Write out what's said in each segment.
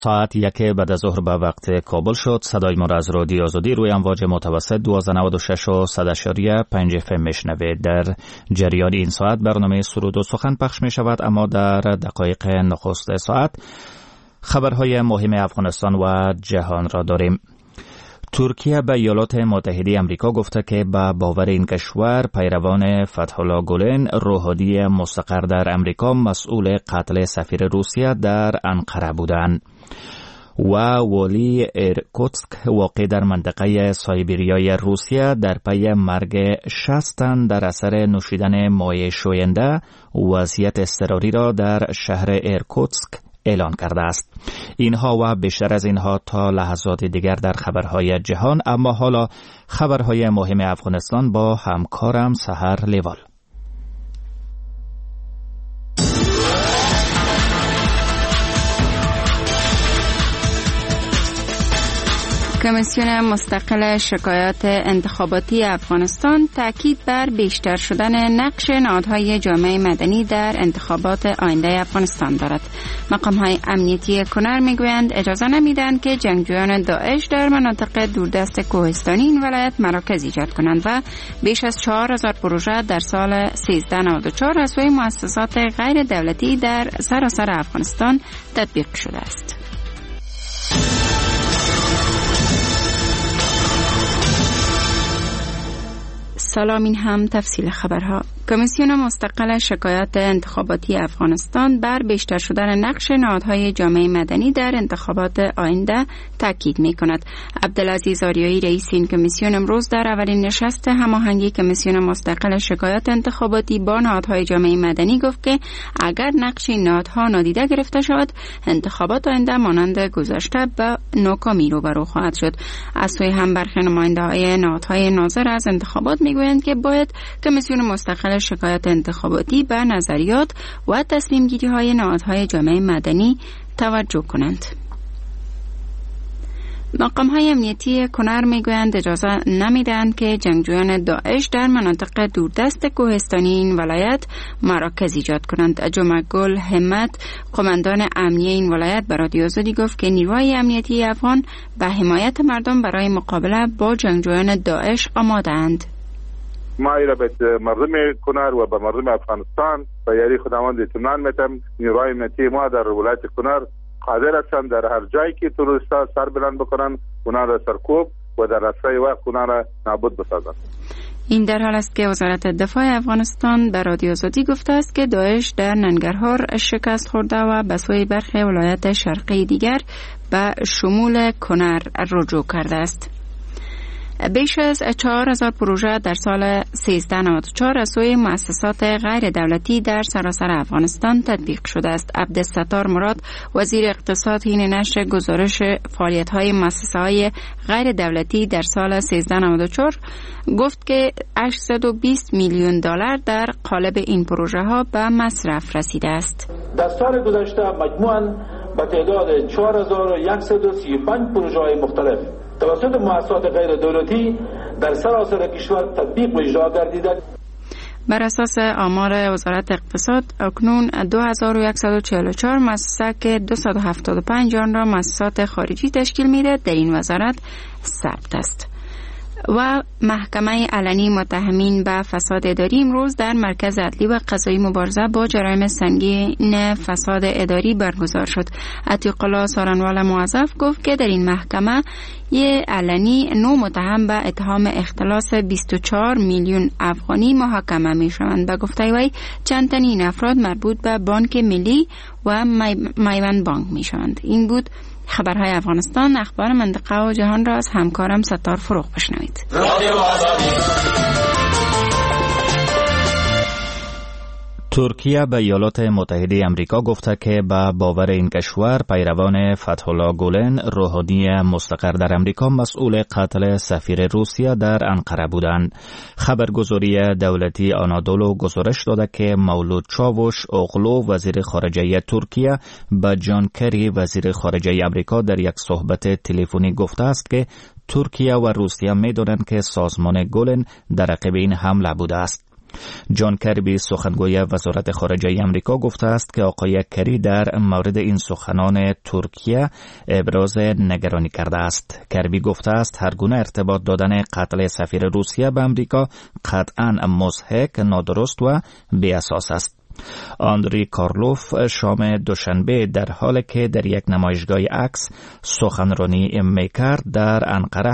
ساعت 1 بعد از ظهر به وقت کابل شد. صدای ما را از رادیو آزادی روی امواج متوسط 1296 و 100.5 FM میشنوید. در جریان این ساعت برنامه سرود و سخن پخش می شود، اما در دقایق نخست ساعت خبرهای مهم افغانستان و جهان را داریم. ترکیه به ایالات متحده آمریکا گفته که به باور این کشور پیروان فتح‌الله گولن، روحانی مستقر در آمریکا، مسئول قتل سفیر روسیه در انقره بودند. و والی ایرکوتسک واقع در منطقه سایبریای روسیه در پی مرگ 60 تن در اثر نوشیدن مایع شوینده وضعیت اضطراری را در شهر ایرکوتسک اعلان کرده است. اینها و بیشتر از اینها تا لحظات دیگر در خبرهای جهان، اما حالا خبرهای مهم افغانستان با همکارم سحر لیوال. کمیسیون مستقل شکایات انتخاباتی افغانستان تاکید بر بیشتر شدن نقش نهادهای جامعه مدنی در انتخابات آینده افغانستان دارد. مقام‌های امنیتی کنر میگویند اجازه نمیدهند که جنگجویان داعش در مناطق دوردست کوهستانی این ولایت مراکز ایجاد کنند و بیش از 4000 پروژه در سال 1394 از سوی مؤسسات غیر دولتی در سراسر افغانستان تطبیق شده است. سلام، این هم تفصیل خبرها. کمیسیون مستقل شکایات انتخاباتی افغانستان بر بیشتر شدن نقش نهادهای جامعه مدنی در انتخابات آینده تاکید می‌کند. عبدالعزیز آریایی رئیس این کمیسیون امروز در اولین نشست هماهنگی کمیسیون مستقل شکایات انتخاباتی با نهادهای جامعه مدنی گفت که اگر نقش این نهادها نادیده گرفته شود، انتخابات آینده مانند گذشته به ناکامی روبرو خواهد شد. از سوی هم برخی نماینده‌های نهادهای ناظر از انتخابات میگویند که باید کمیسیون مستقل شکایات انتخاباتی به نظریات و تصمیم گیری های نهادهای جامعه مدنی توجه کنند. مقام های امنیتی کنر میگویند اجازه نمیدهند که جنگجویان داعش در مناطق دوردست کوهستانی این ولایت مراکز ایجاد کنند. جمعه گل همت، قماندان امنیه این ولایت، به رادیو آزادی گفت که نیروهای امنیتی افغان به حمایت مردم برای مقابله با جنگجویان داعش آماده‌اند. ما ایره به مردم کنر و به مردم افغانستان و یاری خداوند اطمینان میتم نیروهای امنیتی ما در ولایت کنر قادر هستند در هر جایی که تروریست‌ها سر بلند بکنن اونا را سرکوب و در اسرع وقت اونا را نابود بسازند. این در حال است که وزارت دفاع افغانستان به رادیو آزادی گفته است که داعش در ننگرهار شکست خورده و به سوی برخی ولایت شرقی دیگر به شمول کنر رجوع کرده است. بیش از 4000 پروژه در سال 1394 از سوی مؤسسات غیر دولتی در سراسر افغانستان تطبیق شده است. عبدالستار مراد، وزیر اقتصاد، حین نشر گزارش فعالیت‌های مؤسسه‌های غیر دولتی در سال 1394 گفت که 820 میلیون دلار در قالب این پروژه‌ها به مصرف رسیده است. در سال گذشته مجموعاً به تعداد 4135 پروژه‌های مختلف توسط مؤسسات غیر دولتی در سراسر کشور تطبیق و اجرا گردیده. بر اساس آمار وزارت اقتصاد اکنون 2144 مؤسسه که 275 آن را مؤسسات خارجی تشکیل میده در این وزارت ثبت است. و محکمه علنی متهمین به فساد اداری امروز در مرکز عدلی و قضایی مبارزه با جرایم سنگین فساد اداری برگزار شد. عتیق الله سارنوال موظف گفت که در این محکمه علنی 9 متهم به اتهام اختلاس 24 میلیون افغانی محاکمه می شوند. به گفته وی چند تن این افراد مربوط به بانک ملی و میوند بانک می شوند. این بود خبرهای افغانستان. اخبار منطقه و جهان را از همکارم ستار فروغ بشنوید. ترکیه به ایالات متحده آمریکا گفته که به باور این کشور پیروان فتح‌الله گولن، روحانی مستقر در آمریکا، مسئول قتل سفیر روسیه در انقره بودند. خبرگزاری دولتی آنادولو گزارش داده که مولود چاوش اوغلو، وزیر خارجه ترکیه، به جان کری، وزیر خارجه آمریکا، در یک صحبت تلفنی گفته است که ترکیه و روسیه می‌دانند که سازمان گولن در عقب این حمله بوده است. جان کربی سخنگوی وزارت خارجه آمریکا گفته است که آقای کری در مورد این سخنان ترکیه ابراز نگرانی کرده است. کربی گفته است هر گونه ارتباط دادن قتل سفیر روسیه به آمریکا قطعاً مضحک، نادرست و بی اساس است. آندری کارلوف شام دوشنبه در حالی که در یک نمایشگاه عکس سخنرانی میکرد در انقره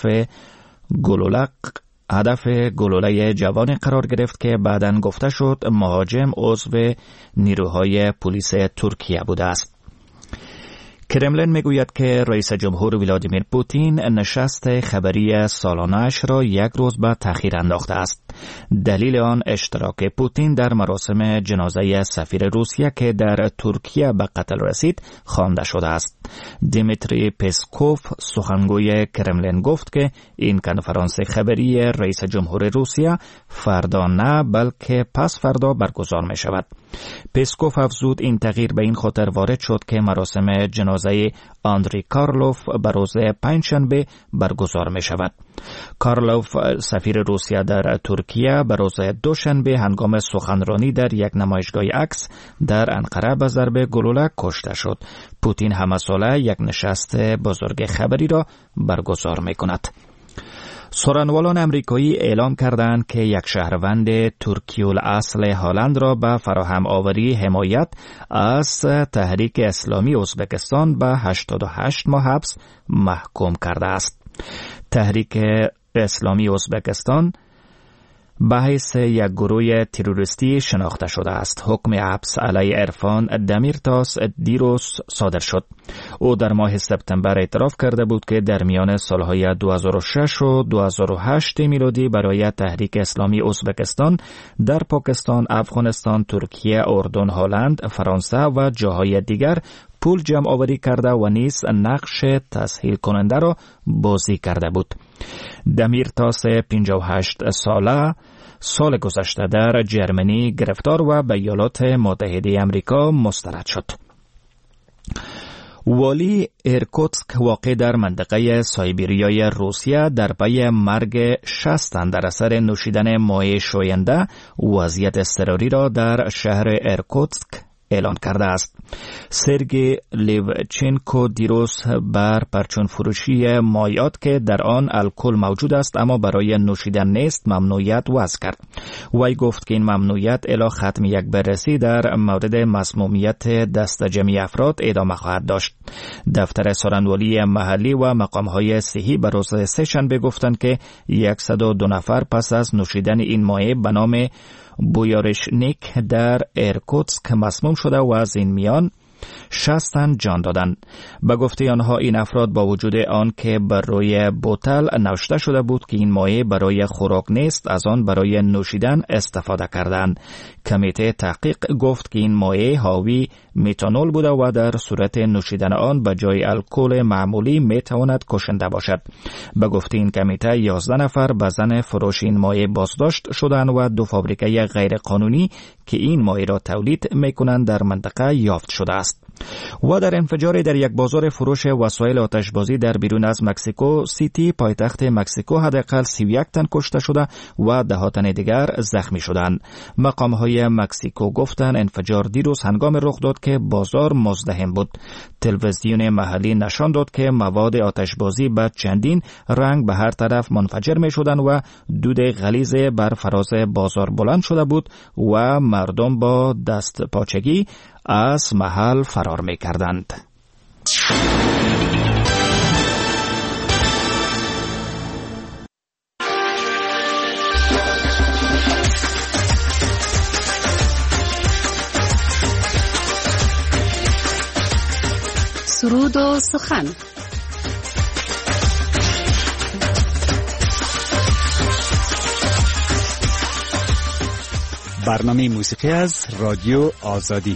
هدف گلوله جوانی قرار گرفت که بعداً گفته شد مهاجم عضو نیروهای پلیس ترکیه بوده است. کرملین میگوید که رئیس جمهور ولادیمیر پوتین نشست خبری سالانه‌اش را یک روز به تأخیر انداخته است. دلیل آن اشتراک پوتین در مراسم جنازه سفیر روسیه که در ترکیه به قتل رسید خوانده شده است. دیمیتری پسکوف سخنگوی کرملین گفت که این کنفرانس خبری رئیس جمهور روسیه فردا نه بلکه پس فردا برگزار می شود. پسکوف افزود این تغییر به این خاطر وارد شد که مراسم جنازه آندری کارلوف به روز پنجشنبه برگزار می شود. کارلوف سفیر روسیه در ترکیه به روز دوشنبه هنگام سخنرانی در یک نمایشگاه عکس در انقره به ضرب گلوله کشته شد. پوتین همه ساله یک نشست بزرگ خبری را برگزار می کند. سخنوالان امریکایی اعلام کردند که یک شهروند ترکی الاصل هلند را به فراهم آوری حمایت از تحریک اسلامی ازبکستان به 88 ماه حبس محکوم کرده است. تحریک اسلامی ازبکستان به حیث یک گروه تروریستی شناخته شده است. حکم حبس علیه عرفان دمیرتاس دیروز صادر شد. او در ماه سپتامبر اعتراف کرده بود که در میان سالهای 2006 و 2008 میلادی برای تحریک اسلامی ازبکستان در پاکستان، افغانستان، ترکیه، اردن، هلند، فرانسه و جاهای دیگر پول جمع آوری کرده و نیز نقش تسهیل کننده را بازی کرده بود. دمیرتاس 58 ساله سال گذشته در جرمنی گرفتار و به ایالات متحده آمریکا مسترد شد. والی ایرکوتسک واقع در منطقه سایبریای روسیه در پی مرگ 60 تن در اثر نوشیدن مایع شوینده وضعیت اضطراری را در شهر ایرکوتسک اعلان کرده است. سرگی لیوچنکو دیروز بر پرچون فروشی مایعات که در آن الکل موجود است اما برای نوشیدن نیست ممنوعیت وضع کرد. وی گفت که این ممنوعیت الی ختم یک بررسی در مورد مسمومیت دست جمعی افراد ادامه خواهد داشت. دفتر سخنوالی محلی و مقام‌های صحی به روز سه‌شنبه گفتند که 102 نفر پس از نوشیدن این مایع به نام بویارشنیک در ایرکوتسک مسموم شده و از این میان 60 تن جان دادند. به گفته آنها این افراد با وجود آن که بر روی بوتل نوشته شده بود که این مایع برای خوراک نیست از آن برای نوشیدن استفاده کردند. کمیته تحقیق گفت که این مایع حاوی متانول بوده و در صورت نوشیدن آن به جای الکل معمولی میتواند کشنده باشد. به گفته این کمیته 11 نفر به زن فروش این مایع بازداشت شدند و 2 فابریکه غیر قانونی که این مایع را تولید میکنند در منطقه یافت شده است. و در انفجار در یک بازار فروش وسایل آتشبازی در بیرون از مکسیکو سیتی پایتخت مکسیکو حداقل 31 تن کشته شده و 10 تن دیگر زخمی شدند. مقام‌های مکسیکو گفتند انفجار دیروز هنگام رخ داد که بازار مزدحم بود. تلویزیون محلی نشان داد که مواد آتشبازی به چندین رنگ به هر طرف منفجر می‌شدند و دود غلیظ بر فراز بازار بلند شده بود و مردم با دست پاچگی از محل فرار می‌کردند. سرود و سخن. برنامه موسیقی از رادیو آزادی.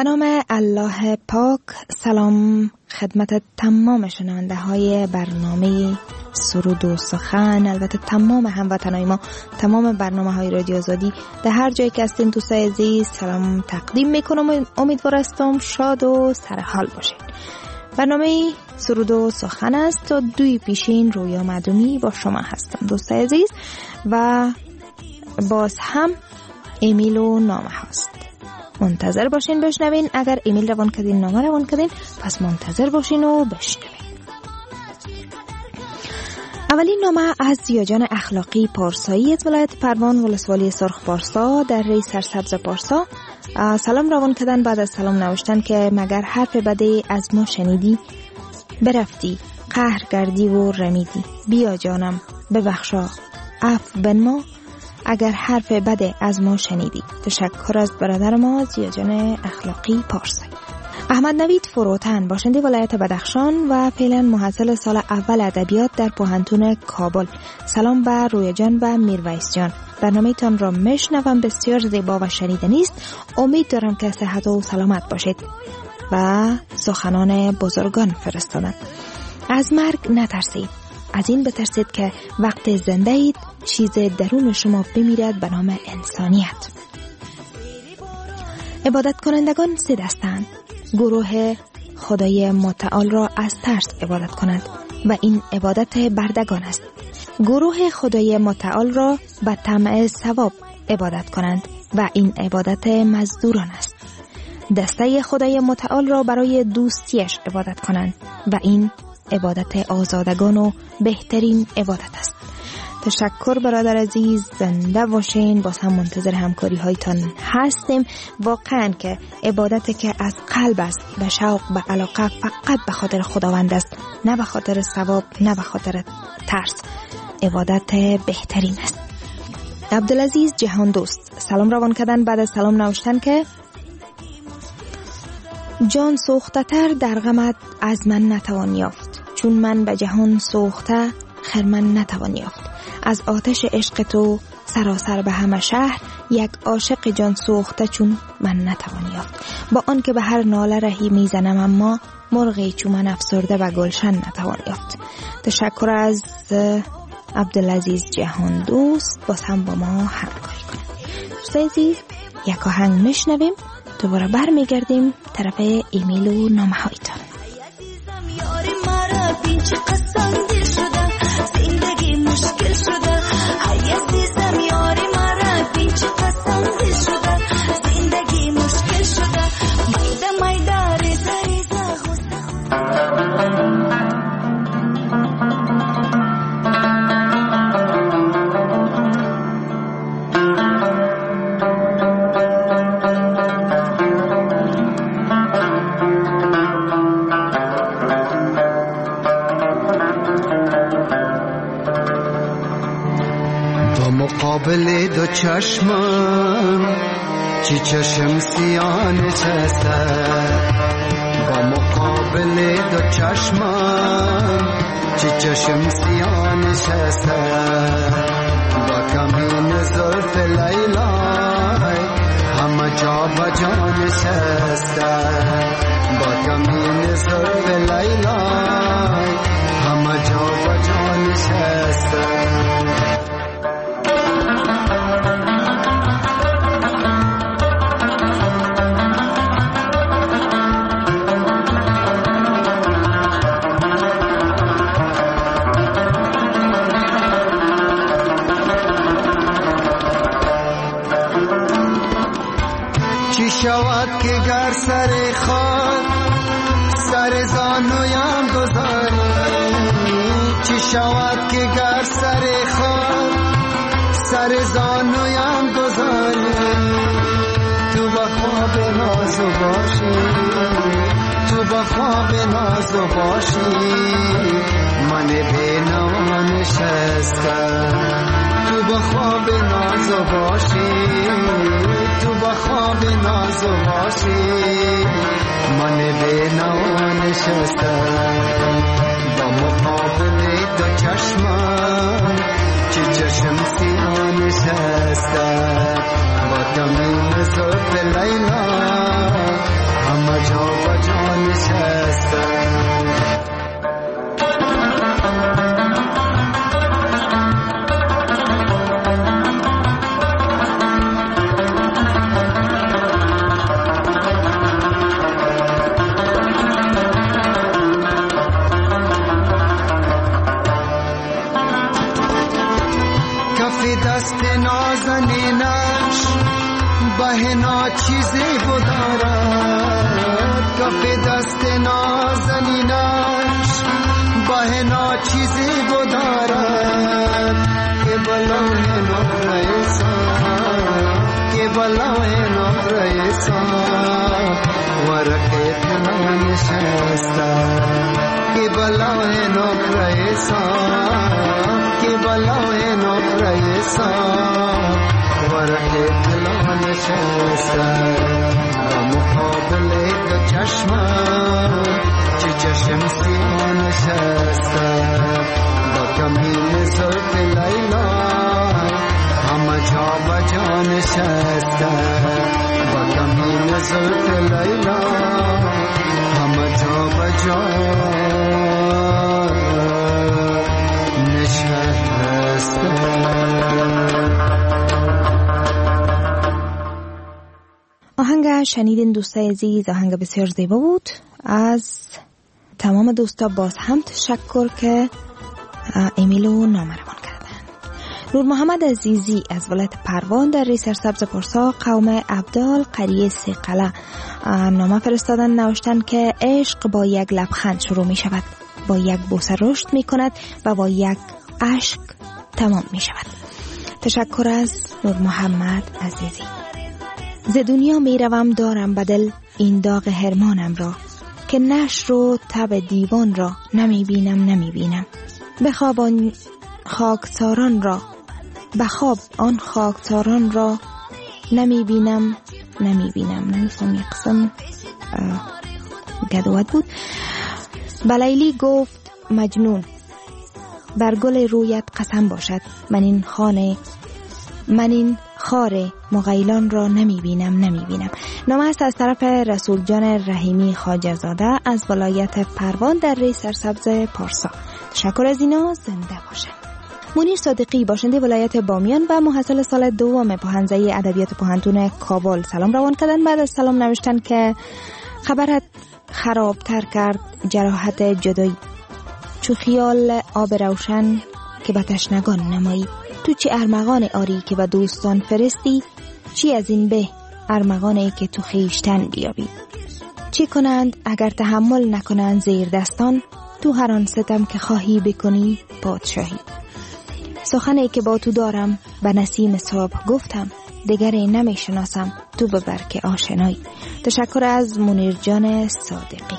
به نام الله پاک. سلام خدمت تمام شنونده های برنامه سرود و سخن، البته تمام هموطنای ما، تمام برنامه های رادیو آزادی در هر جایی که هستین. دوستای عزیز سلام تقدیم میکنم، امیدوارم شاد و سرحال باشین. برنامه سرود و سخن است تا دوی پیشین رویا مدنی با شما هستم دوستای عزیز، و باز هم ایمیل و نامه هست. منتظر باشین بشنوین. اگر ایمیل روان کردین، نامه روان کردین، پس منتظر باشین و بشنوین. اولین نامه از زیاجان اخلاقی پارسایی از ولایت پروان ولسوالی سرخ پارسا در ری سرسبز پارسا. سلام روان کردن. بعد از سلام نوشتن که مگر حرف بده از ما شنیدی؟ برفتی قهر کردی و رمیدی، بیا جانم ببخشا عفو بن ما اگر حرف بده از ما شنیدی. تشکر از برادر ما زیاجان اخلاقی پارسایی. احمد نوید فروتن باشنده ولایت بدخشان و فعلا محصل سال اول ادبیات در پوهنتون کابل. سلام به رویا جان و میرویس جان. برنامه تان را میشنوم، بسیار زیبا و شنیدنی است. امید دارم که صحت و سلامت باشید. و سخنان بزرگان فرستادن: از مرگ نترسید، از این بترسید که وقت زنده اید چیز درون شما بمیرد به نام انسانیت. عبادت کنندگان سه دستند. گروه خدای متعال را از ترس عبادت کنند و این عبادت بردگان است. گروه خدای متعال را به طمع ثواب عبادت کنند و این عبادت مزدوران است. دسته خدای متعال را برای دوستیش عبادت کنند و این عبادت آزادگان و بهترین عبادت است. تشکر برادر عزیز، زنده باشین. باز هم منتظر همکاری هایتان هستیم. واقعا که عبادتی که از قلب است، به شوق، به علاقه، فقط به خاطر خداوند است، نه به خاطر ثواب، نه به خاطر ترس. عبادت بهترین است. عبدالعزیز جهان دوست سلام روان کردن. بعد از سلام نوشتن که جان سوخته تر در غمت از من نتوان یافت، چون من به جهان سوخته خرمن نتوان یافت. از آتش عشق تو سراسر به همه شهر، یک عاشق جان سوخته چون من نتوان یافت. با آن که به هر ناله رهی میزنم، اما مرغی چون من افسرده و گلشن نتوان یافت. تشکر از عبدالعزیز جهان دوست. باز هم با ما همکاری کنید. دوستای عزیز یک آهنگ میشنویم، دوباره برمیگردیم طرف ایمیل و نامه هایتان. مشکل شده ای عزیزم یاری مرا پیچ قسم شده زندگی مشکل شده میده میده ریزه ریزه مقابل دو چشمم چی چشم سیاه نشسته، با مقابل دو چشمم چی چشم سیاه نشسته، با کمین زلف لیلای همه جا بجا نشسته، با کمین زلف لیلای همه جا بجا نشسته. شود که گر سر خود سر زانویم گذاری، چی شود که گر سر خود سر زانویم گذاری، تو با خواب نازو باشی، تو با خواب نازو باشی، من بی نوا نشستم، تو با خواب نازو باشی، تو با خواب نازو باشی، من بی نوا نشستم، با مقابل دو چشمم چی چشم سیاه نشستم، با کمین زلف لیلا نازنینش بهنا چیزی بدارد کف دست نازنینش بهنا چیزی بدارد که بلای نقره‌سان که بلای نقره‌سان ورقه تنها نشسته که بلای نقره‌سان که بلای نقره‌سان ورقه تنها نشسته مقابل دو چشمم چه چشم سیاه نشسته با کمین زلف لیلا همه جا بجا نشسته با کمین زلف لیلا همه جا بجا نشسته. آهنگ شنیدین دوستای عزیز، آهنگ بسیار زیبا بود. از تمام دوستا باز هم تشکر که ایمیلو نامه روان کردن. نور محمد عزیزی از ولایت پروان در ری سرسبز پارسا قوم عبدال قریه سیقله نامه فرستادن، نوشتن که عشق با یک لبخند شروع می شود، با یک بوسه رشد می کند و با یک اشک تمام می شود. تشکر از نور محمد عزیزی. ز دنیا می روم دارم بدل این داغ هرمانم را که نشر و تب دیوان را نمی بینم. بخواب آن خاکساران را آن خاکساران را نمی بینم. نمیفهم یک قسم گدوت بود. بلیلی گفت مجنون بر گل رویت قسم باشد، من این خار مغیلان را نمی بینم. نامه است از طرف رسول جان رحیمی خواجه زاده از ولایت پروان در ری سرسبز پارسا. تشکر از اینا، زنده باشن. منیر صادقی باشنده ولایت بامیان و محصل سال دوم پاهنزه ادبیات پاهنتون کابل سلام روان کردن. بعد از سلام نوشتن که خبرت خرابتر کرد جراحت جدایی، چو خیال آب روشن که به تشنگان نمایی، تو چی ارمغان آری که به دوستان فرستی، چی از این به ارمغانی که تو خیشتن بیابی. چی کنند اگر تحمل نکنند زیر دستان، تو هر آن ستم که خواهی بکنی پادشاهی. سخنی که با تو دارم به نسیم صبح گفتم، دیگری نمی شناسم تو ببر که آشنایی. تشکر از منیر جان صادقی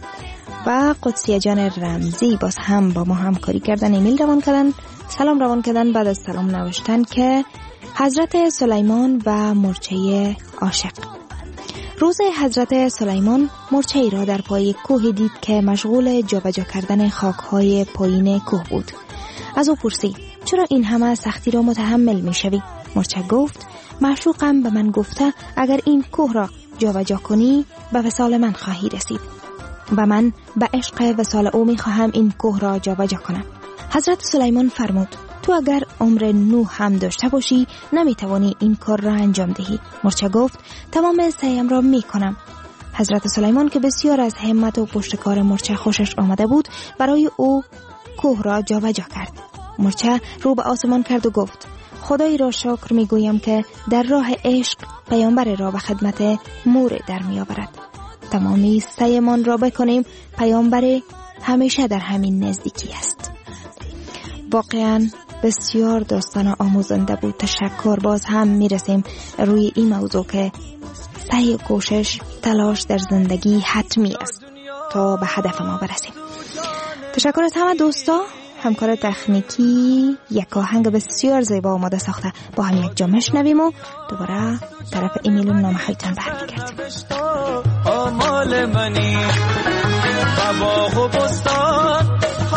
و قدسی جان رمزی باز هم با ما همکاری کردن، ایمیل روان کردن، سلام روان کردن. بعد از سلام نوشتن که حضرت سلیمان و مرچه عاشق. روز حضرت سلیمان مرچه را در پای کوه دید که مشغول جابجا کردن خاک‌های پایین کوه بود. از او پرسید چرا این همه سختی را متحمل می شوی؟ مرچه گفت معشوقم به من گفته اگر این کوه را جابجا کنی به وصال من خواهی رسید و من به عشق وصال او می خواهم این کوه را جابجا کنم. حضرت سلیمان فرمود تو اگر عمر نوح هم داشته باشی نمی توانی این کار را انجام دهی. مرچه گفت تمام سعیم را می کنم. حضرت سلیمان که بسیار از همت و پشتکار مرچه خوشش آمده بود برای او کوه را جابجا کرد. مرچه رو به آسمان کرد و گفت خدای را شکر می گویم که در راه عشق پیامبر را به خدمت مور در می آورد. تمامی سعیمان را بکنیم، پیامبر همیشه در همین نزدیکی است. واقعا بسیار داستان آموزنده بود. تشکر. باز هم می رسیم روی این موضوع که سعی و کوشش تلاش در زندگی حتمی است تا به هدف ما برسیم. تشکر از همه دوستا. همکار تکنیکی یک آهنگ بسیار زیبا آماده ساخته، با هم یک جا میشنویم و دوباره طرف ایمیل و نامه هایتان برمیگردیم. آمال منی باغ و بستان،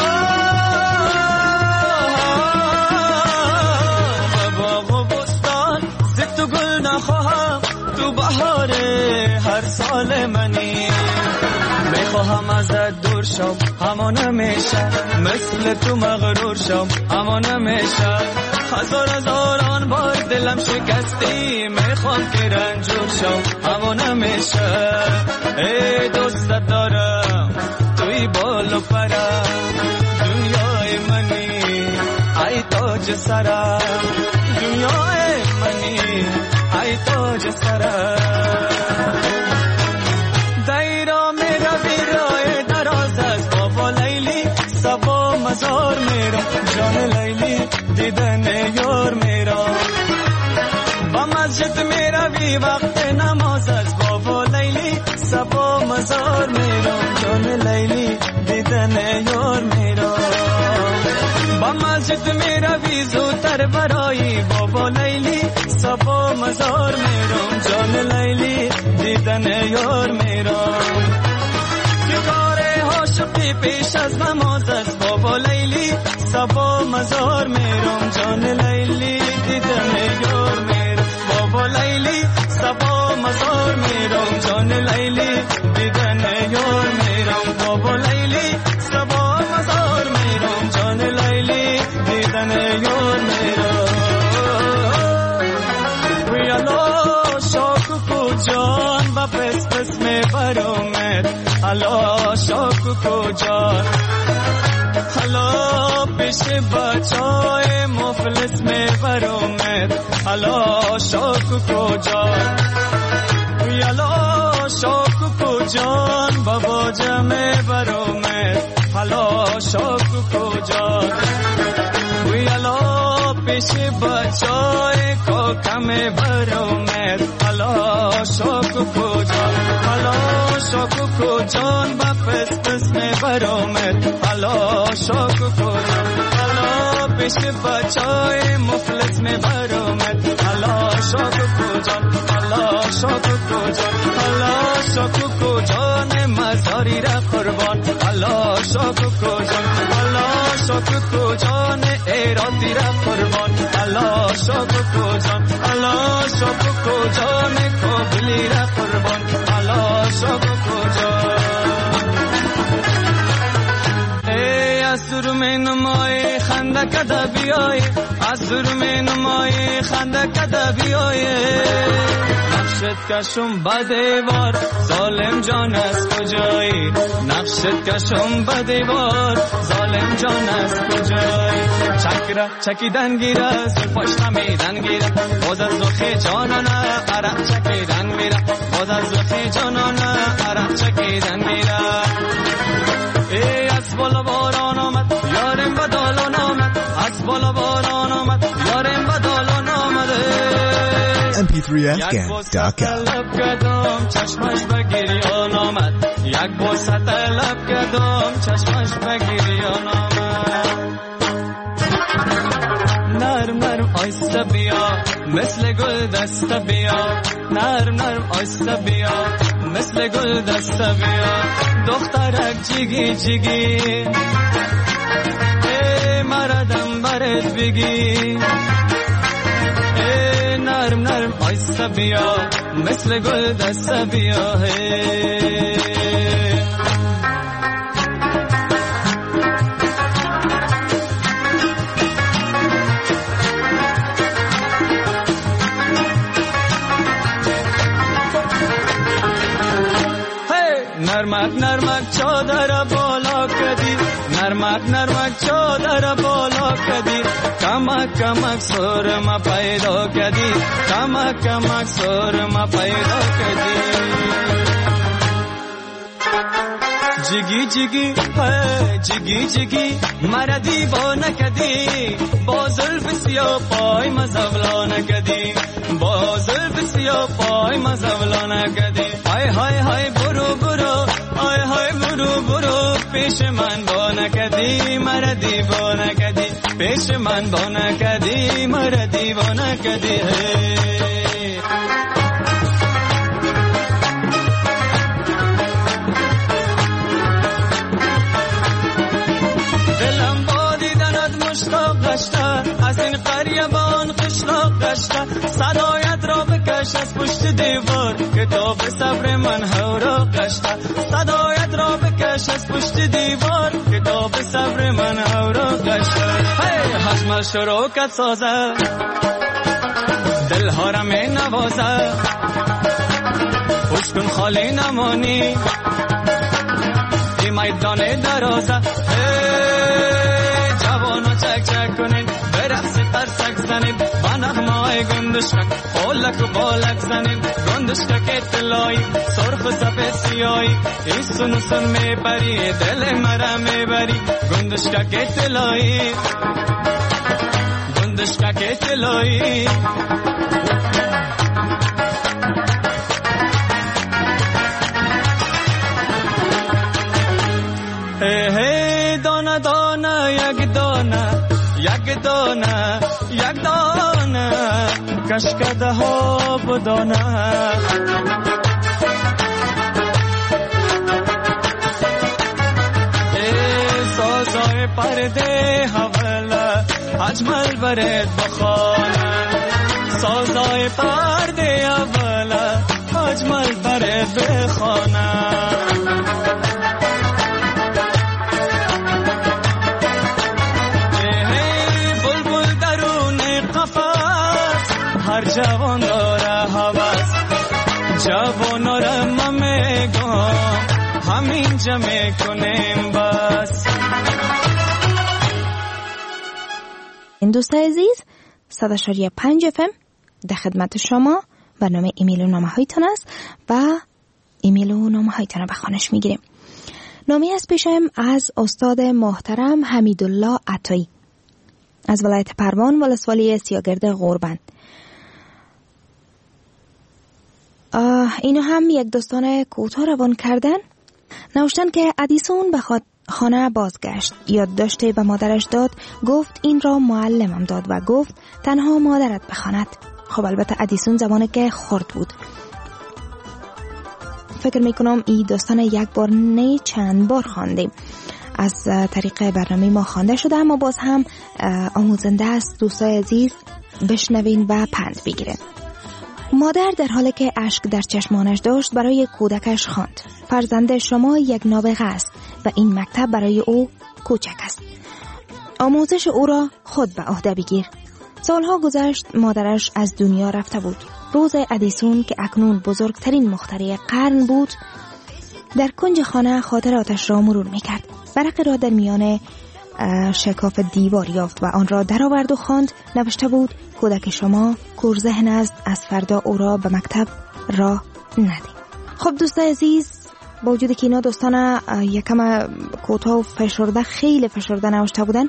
باغ و بستان زد تو گل نخواهم، تو بهار هر سال منی. میخواهم ازت دور شم اما نمیشه، مثل تو مغرور شم اما نمیشه. هزاران بار دلم شکستی، میخوام که رنجور شم اما نمیشه. ای دوستت دارم توی بال و پرم، دنیای منی ای تاج سرم، دنیای منی ای تاج سرم دیرا میرا بیرای دراز از بابا لیلی سبا مزار میرا جان لیلی دیدن یار میرا با مسجد میرا بی وقت نماز از بابا لیلی سبا مزار میرا جان لیلی دیدن یار میرا با مسجد میرا بی زودتر برای بابا لیلی سبا مزار میرا جان لیلی دیدن یار میرا که کار عاشقی پیش از نماز از بابا لیلی سبا مزار میرم جان لیلی دیدن یار میرم بابا لیلی سبا مزار میرم جان لیلی دیدن یار میرم بابا لیلی سبا مزار میرم جان لیلی دیدن یار میرم ویالا شاکو کو جان با پس پس می برامد حالا شاکو کو جان حالا پیش بچای مفلس می برامد حالا شاکو کو جان ویالا شاکو کو جان بابا جمع برامد حالا شاکو کو جان ویالا پیش بچای کاکم برامد حالا شاکو کو جان حالا شاکو کو جان با پس پس می برامد حالا شاکو کو جان حالا پیش بچای مفلس می برامد حالا شاکو کو جان حالا شاکو کو جان حالا شاکو کو جان مزاری را قربان حالا شاکو کو جان حالا شاکو کو جان ایراتی را قربان حالا شاکو کو جان حالا شاکو کو جان کابلی را قربان حالا شاکو کو جان ای از سرم نمای خنده کده بیای از سرم نمای خنده کده بیای نقشت کشم بدیوار ظالم جان از کجایی نقشت کشم بدیوار ظالم جان از کجایی چکره چکیدن گیره زلفاش خمیدن گیره باز از زخی جانانه عرق چکیدن میره باز از زخی جانانه عرق چکیدن میره ای از بالا باران آمد یارم بدالان آمد از بالا باران آمد یارم بدالان آمد mp3afghan.com لب کدام چشمش بگیریان آمد یک بوسه لب کدام چشمش بگیریان آمد نرم نرم آیسته بیا مثل گل دسته بیا نرم نرم آیسته بیا مثل گل دسته بیا دخترک جیگی جیگی ای مردم برد بگی نرم نرم آیسته بیا مثل گل دسته بیا نرمک نرمک چادر بالا کدی نرمک نرمک چادر بالا کدی کمک کمک سرما پیدا کدی کمک کمک سرما پیدا کدی جگی جگی ہے جگی جگی مرا دیوانه کدی با زلف سیاه پای مزولانه کدی با زلف سیاه پای مزولانه کدی های های های برو برو های های برو برو پیش من بانه کدی مرا دیوانه کدی پیش من بانه کدی مرا دیوانه کدی از این قریه با آن قشلاق گشته صدایت را بکش از پشت دیوار کتاب صبر من هورا گشته صدایت را بکش از پشت دیوار کتاب صبر من هورا گشته حجم شروکت سازه دلها را می نوازه خوش کن خالی نمانی این میدان درازه جوانا چک چک کنین برقصید ترسک زنید با نغمای گندشک خولک و بالک زنید گندشک اطلاعی سرخ و سفید سیایی این سن سن میبری دل مرا میبری گندشک اطلاعی گندشک اطلاعی هی دانه دانه یک دانه یک دانه یک دانه کشکده ها بدانه سازای پرده حواله اجمل برد بخانه سازای پرده حواله اجمل برد بخانه هر جوان داره هوس جوان را ما میگم همین جا میکنیم بس. این دوستای عزیز 100.5 FM در خدمت شما برنامه ایمیل و نامه هایتون است و ایمیل و نامه هایتون رو به خوانش میگیریم. نامه از پیشم از استاد محترم حمیدالله عطایی از ولایت پروان ولسوالی سیاگرد غوربند. اینو هم یک داستان کوتاه روان کردن. نوشتن که ادیسون به خانه بازگشت، یادداشتی به مادرش داد، گفت این را معلمم داد و گفت تنها مادرت بخواند. خب البته ادیسون زمانی که خرد بود. فکر میکنم این داستان یک بار نه چند بار خواندیم، از طریق برنامه ما خوانده شده، اما باز هم آموزنده است. دوستای عزیز بشنوین و پند بگیرین. مادر در حالی که اشک در چشمانش داشت برای کودکش خواند: فرزند شما یک نابغه است و این مکتب برای او کوچک است. آموزش او را خود به عهده بگیر. سالها گذشت، مادرش از دنیا رفته بود. روز ادیسون که اکنون بزرگترین مخترع قرن بود در کنج خانه خاطراتش را مرور میکرد. ورقی را در میان شکاف دیوار یافت و آن را درآورد و خواند. نوشته بود: کودک شما کورذهن است، از فردا او را به مکتب راه ندید. خب دوستای عزیز، با وجودی که اینا دوستان یکم کوتاه و فشرده، خیلی فشرده نوشته بودن،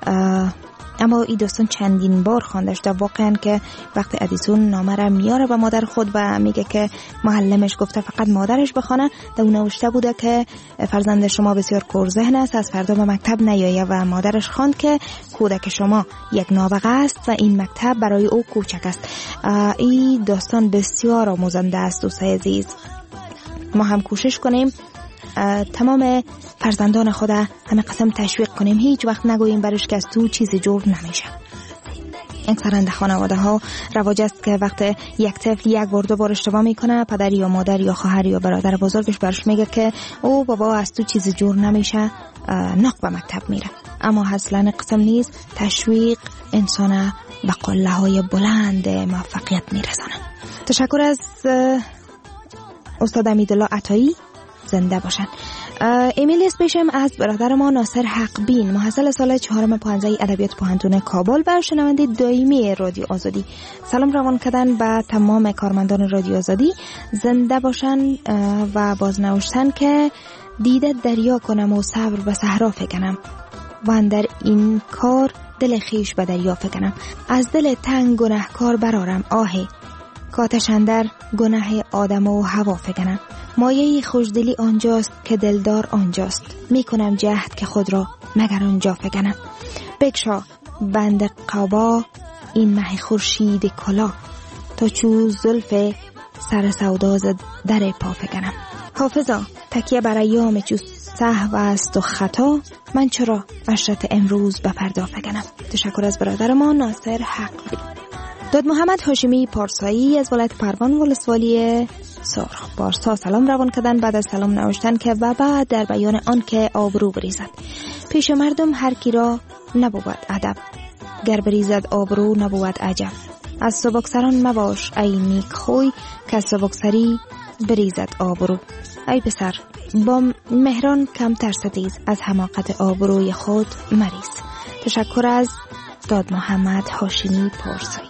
اما این داستان چندین بار خوانده شده. واقعا که وقتی ادیسون نامه را میاره به مادر خود و میگه که معلمش گفته فقط مادرش بخونه، در اون نوشته بوده که فرزند شما بسیار کورذهن است، از فردا به مکتب نیایه و مادرش خواند که کودک شما یک نابغه است و این مکتب برای او کوچک است. این داستان بسیار آموزنده است دوستای عزیز. ما هم کوشش کنیم تمام فرزندان خود همه قسم تشویق کنیم، هیچ وقت نگوییم برش که از تو چیزی جور نمیشه. اکثرا در خانواده ها رواج است که وقت یک طفل یک بار دو بار اشتباه میکنه، پدر یا مادر یا خواهر یا برادر بزرگش برش میگه که او بابا از تو چیزی جور نمیشه، ناق به مکتب میره. اما اصلا قسم نیست، تشویق انسان به قله های بلند موفقیت میرسانه. تشکر از استاد حمیدالله عطایی، زنده باشن. ایمیل اسپیشم از برادر ما ناصر حقبین، محصل سال 4 پانزه ادبیات پوهنتون کابل و شنونده دائمی رادیو آزادی. سلام روان کردن به تمام کارمندان رادیو آزادی، زنده باشن و باز نوشتن که دیده دریا کنم و صبر به صحرا فکنم و اندر این کار دل خیش به دریا فکنم. از دل تنگ گناهکار برارم آهی، کاتش اندر گناه آدم و هوا فکنم. مایه خوشدلی آنجاست که دلدار آنجاست، میکنم جهد که خود را مگر آنجا فکنم. بگشا بند قبا این مه خورشید کلا، تا چو زلف سر سودا ز در پا فکنم. حافظا تکیه بر ایام چو سهو است و خطا، من چرا عشرت امروز به فردا فکنم. تشکر از برادر ما ناصر حقبین. داد محمد هاشمی پارسایی از ولایت پروان ولسوالی سرخ پارسا سلام روان کردن. بعد از سلام نوشتن که و بعد در بیان آن که آبرو بریزد پیش مردم هر کی را نبود ادب، گر بریزد آبرو نبود عجب. از سبکسران مباش ای نیک خوی، که از سبکسری بریزد آبرو. ای پسر با مهران کم ترستیز، از حماقت آبروی خود مریز. تشکر از استاد محمد هاشمی پارسایی.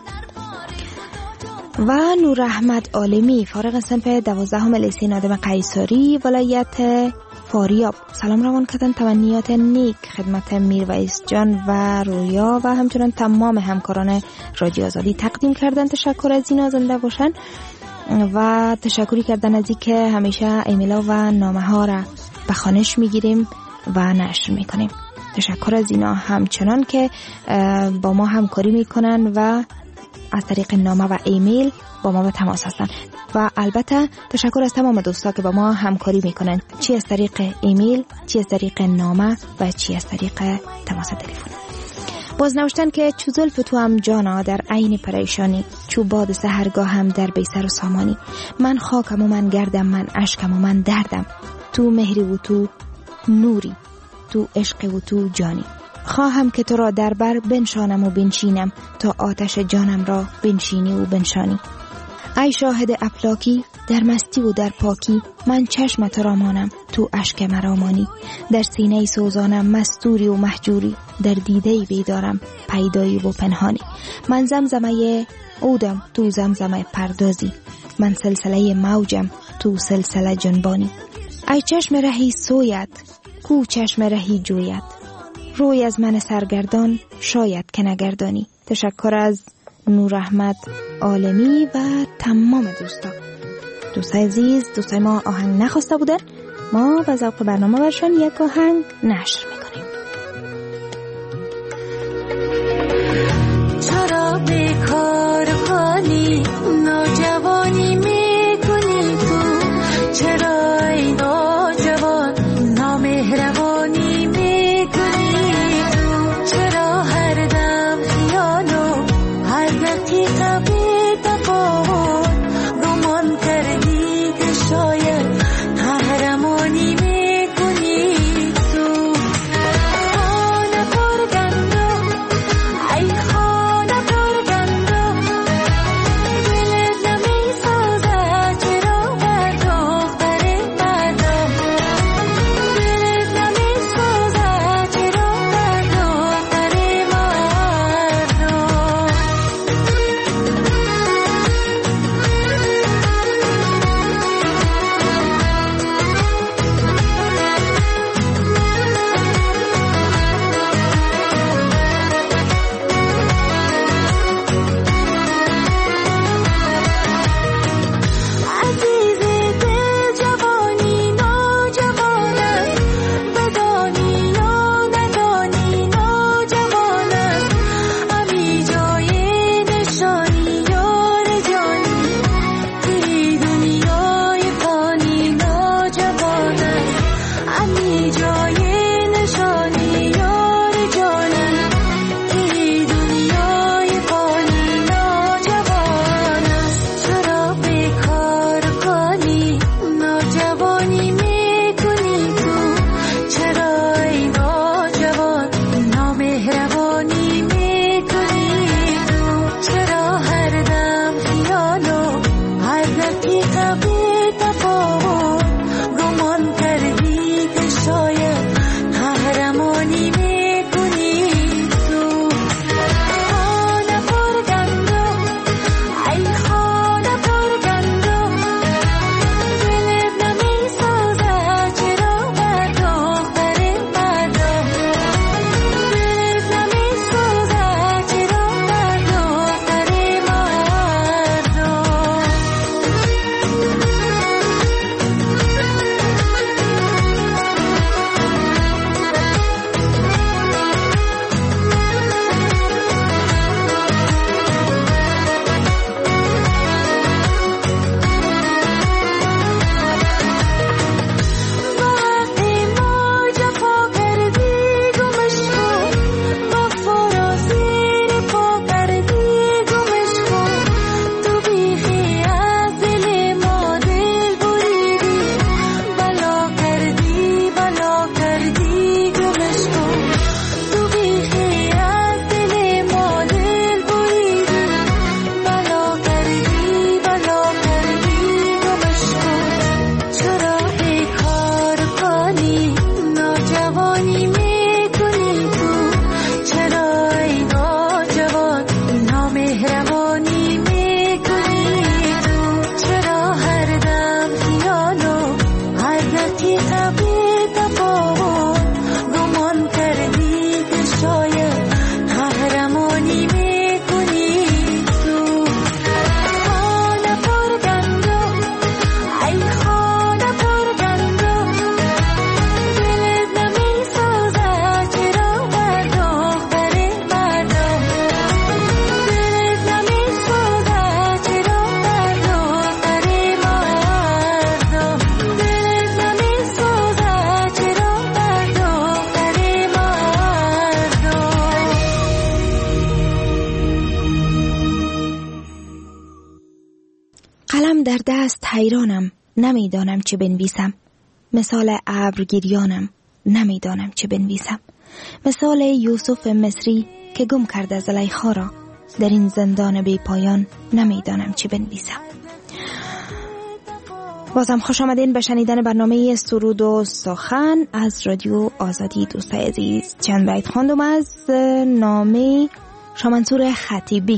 و نور احمد عالمی فارغ صنف 12 لیسه نادم قیصری ولایت فاریاب سلام روان کردن، تمنیات نیک خدمت میرویس جان و رویا و همچنان تمام همکاران رادیو آزادی تقدیم کردن. تشکر از اینا، زنده باشن و تشکری کردن از اینکه همیشه ایمیل و نامه ها را به خوانش میگیریم و نشر میکنیم. تشکر از اینا، همچنان که با ما همکاری میکنن و از طریق نامه و ایمیل با ما به تماس هستن. و البته تشکر از تمام دوستا که با ما همکاری میکنن، چی از طریق ایمیل، چی از طریق نامه و چی از طریق تماس تلفن. باز نوشتن که چو زلف تو هم جانا در عین پریشانی، چو باد سحرگاه هم در بیسر و سامانی. من خاکم و من گردم، من اشکم و من دردم، تو مهری و تو نوری، تو عشق و تو جانی. خواهم که تو را در بر بنشانم و بنشینم، تا آتش جانم را بنشینی و بنشانی. ای شاهد افلاکی در مستی و در پاکی، من چشم تو را مانم، تو اشک مرا مانی. در سینه سوزانم مستوری و محجوری، در دیده بیدارم پیدایی و پنهانی. من زمزمه عودم، تو زمزمه پردازی، من سلسله موجم، تو سلسله جنبانی. ای چشم رهی سویت، کو چشم رهی جویت، روی از من سرگردان شاید که نگردانی. تشکر از نور احمد عالمی و تمام دوستای عزیز. دوستای ما آهنگ نخواسته بودن، ما و ذوق برنامه برشان یک آهنگ نشر میکنیم. چرا بیکار خالی نوجوانی میکنی تو، چرا ای نوجوان نامهربانی میکنی تو، چرا هر دم خیال و هر دقیقه بی تفاوت گمان کردی که شاید قهرمانی میکنی تو. خانه پرگندم ای خانه پرگندم، قلم در دست حیرانم، نمیدانم چه بنویسم. مثال ابرگیریانم، نمیدانم چه بنویسم. مثال یوسف مصری که گم کرده زلیخا را، در این زندان بی پایان نمیدانم چه بنویسم. بازم خوش آمدین به شنیدن برنامه سرود و سخن از رادیو آزادی. دوستای عزیز، چند بیت خواندم از نامه شامنصور خطیبی.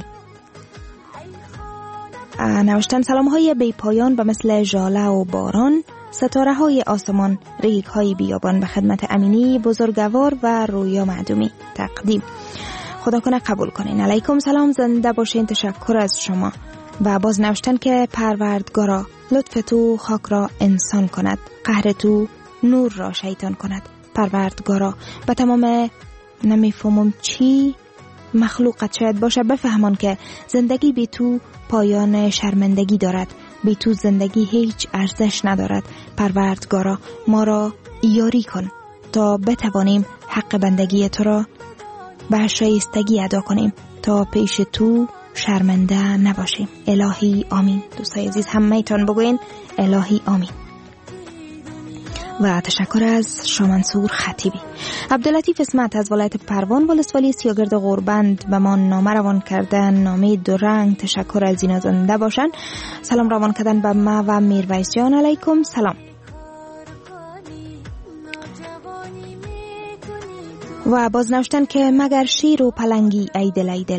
نوشتن: سلام های بی پایان و مثل ژاله و باران، ستاره های آسمان، ریگ های بیابان، به خدمت امینی بزرگوار و رویا معدومی تقدیم. خدا کنه قبول کنین. علیکم سلام، زنده باشین، تشکر از شما. و باز نوشتن که پروردگارا، لطف تو خاک را انسان کند، قهر تو نور را شیطان کند. پروردگارا، به تمام نمیفهمم چی مخلوقت شاید باشه بفهمان که زندگی بی تو پایان شرمندگی دارد، بی تو زندگی هیچ ارزش ندارد. پروردگارا، ما را یاری کن تا بتوانیم حق بندگی تو را به شایستگی ادا کنیم، تا پیش تو شرمنده نباشیم. الهی آمین. دوستای عزیز، همه تان بگوین الهی آمین. و تشکر از شامنصور خطیبی. عبداللطیف اسمت از ولایت پروان ولسوالی سیاگرد غوربند به ما نامه روان کردن، نامه دو رنگ. تشکر از اینا، زنده باشن. سلام روان کردن به ما و میرویس جان. علیکم سلام. و باز نوشتن که مگر شیر و پلنگی ایدل ایدل،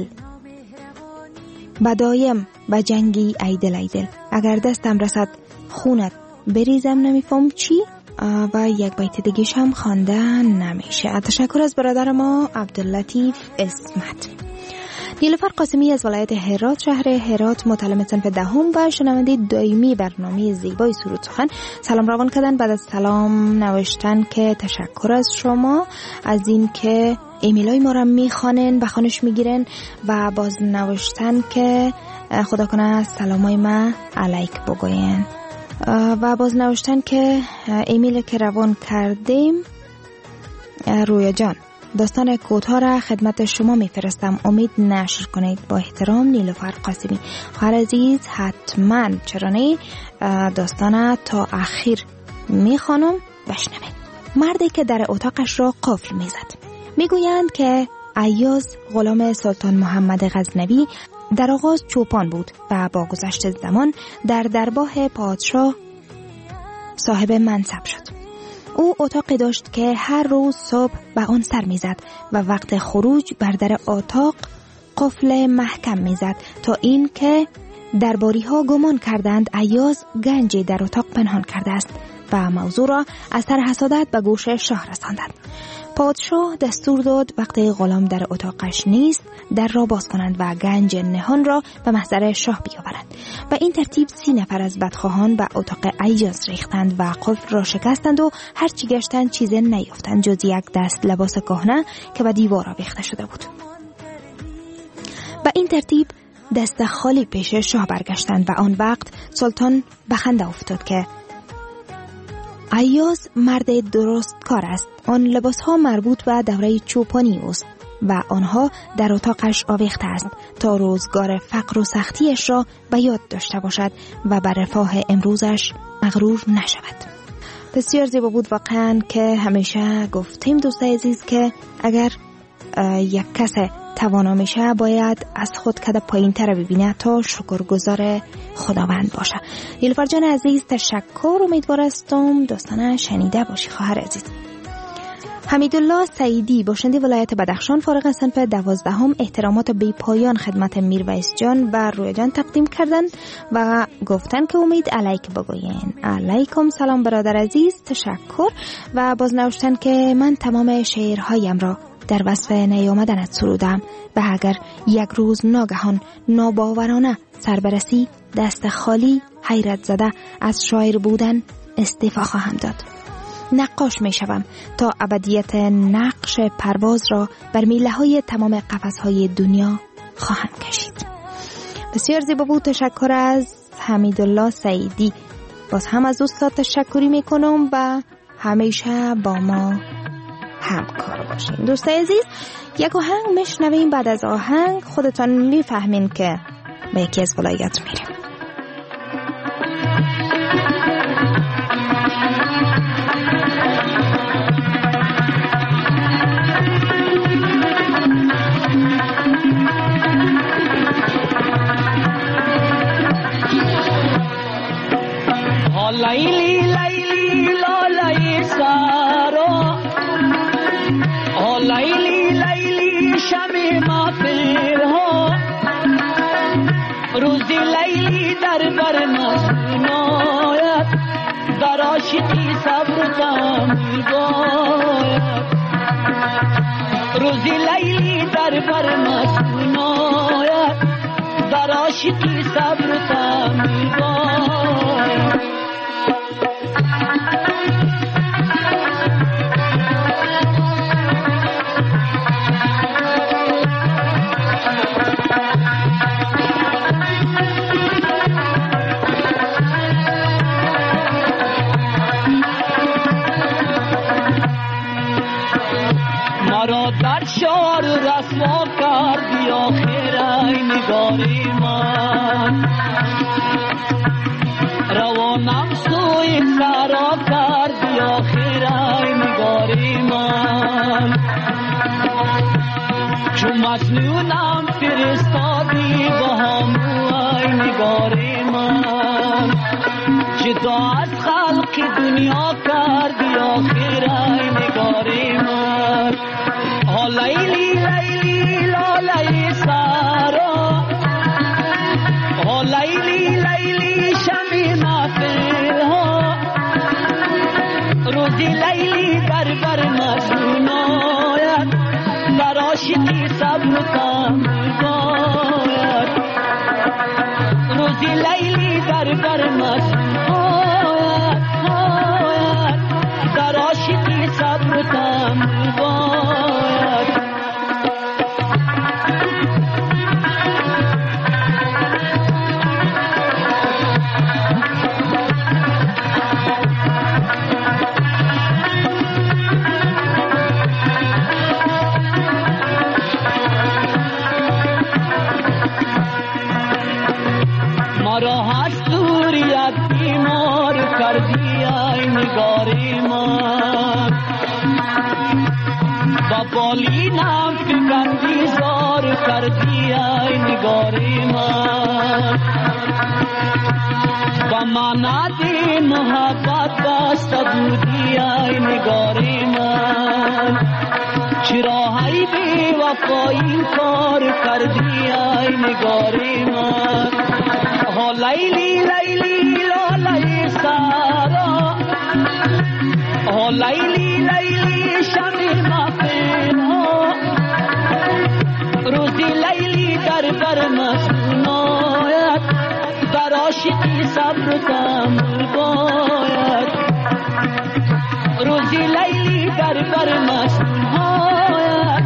بدایم و جنگی ایدل ایدل، اگر دستم رسد خونت بریزم نمیفهم چی. و یک بیت دیگه‌ش هم خواندن نمیشه. تشکر از برادر ما عبداللطیف اسمت. نیلوفر قاسمی از ولایت هرات، شهر هرات، متعلم صنف دهم و شنونده دائمی برنامه زیبای سرود سخن. سلام روان کردن. بعد از سلام نوشتن که تشکر از شما از این که ایمیلای ما را میخوانن، بخوانش میگیرن. و باز نوشتن که خدا کنه سلامای ما علیک بگوین. و باز نوشتن که ایمیل که روان کردیم، رویا جان، داستان کوتاه را خدمت شما میفرستم، امید نشر کنید. با احترام، نیلوفر قاسمی. خواهر عزیز، حتما چرا نه، داستان تا اخیر میخوانم، بشنوید. مردی که در اتاقش را قفل میزد. میگویند که ایاز غلام سلطان محمد غزنوی در آغاز چوپان بود و با گذشت زمان در درباه پادشاه صاحب منصب شد. او اتاقی داشت که هر روز صبح به آن سر میزد و وقت خروج بر در اتاق قفل محکم میزد، تا این که درباری ها گمان کردند ایاز گنجی در اتاق پنهان کرده است و موضوع را از طرح حسادت به گوش شاه رساندند. پادشاه دستور داد وقتی غلام در اتاقش نیست در را باز کنند و گنج نهان را به محضر شاه بیاورند. و این ترتیب 30 نفر از بدخواهان به اتاق ایاز ریختند و قفل را شکستند و هرچی گشتند چیزی نیافتند جز یک دست لباس کهنه که به دیوار آویخته شده بود. به این ترتیب دست خالی پیش شاه برگشتند و آن وقت سلطان به خنده افتاد که ایاز مرد درست کار است. آن لباس ها مربوط به دوره چوپانی است و آنها در اتاقش آویخته است تا روزگار فقر و سختیش را به یاد داشته باشد و بر رفاه امروزش مغرور نشود. بسیار زیبا بود واقعا که همیشه گفتیم دوستای عزیز که اگر یک کس توانا میشه باید از خود کده پایین تر ببینه تا شکرگزار خداوند باشه. نیلوفر جان عزیز، تشکر. امیدوار هستم داستان شنیده باشی خواهر عزیز. حمیدالله سعیدی باشنده ولایت بدخشان، فارغ از صنف 12، احترامات بی پایان خدمت میرویس جان و رویا جان تقدیم کردن و گفتن که امید علیک بگوین. علیکم سلام برادر عزیز، تشکر. و باز نوشتن که من تمام شعرهایم را در وصف نیامدنت سرودم و اگر یک روز ناگهان ناباورانه سر برسی، دست خالی حیرت زده از شاعر بودن استعفا خواهم داد. نقاش می شوم تا ابدیت نقش پرواز را بر میله های تمام قفس های دنیا خواهم کشید. بسیار زیبا بود. تشکر از حمیدالله سعیدی. باز هم از استاد تشکری می کنم و همیشه با ما همکار باشین. دوستای عزیز، یک آهنگ میشنویم. بعد از آهنگ خودتان میفهمین که به یکی از ولایات میریم. روزی لیلی در بر مجنون آید در عاشقی صبر کم باید روزی لیلی در بر مجنون آید در عاشقی صبر کم باید مرا در شار رسوا کردی آخر ای نگاری من روانم سوی سرا کردی آخر ای نگاری من چون مجنونم فرستادی با همو ای نگاری من جدا از خلق دنیا کردی آخر ای نگاری من لیلی لیلی لالی سارا لیلی لیلی شمی محفل ها روزی لیلی در بر مجنون آید در عاشقی صبر کم باید روزی لیلی در بر مجنون آید در عاشقی صبر کم باید مرا هست دوریت بیمار کردی ای نگاری من با بالینم فکندی زار کردی ای نگاری من با منادی محبت بسته بودی ای نگاری من چرا ای بی وفایی کار کردی ای نگاری من لیلی لیلی لالی سارا لیلی لیلی شمی محفل ها روزی لیلی در بر مجنون آید در عاشقی صبر کم باید روزی لیلی در بر مجنون آید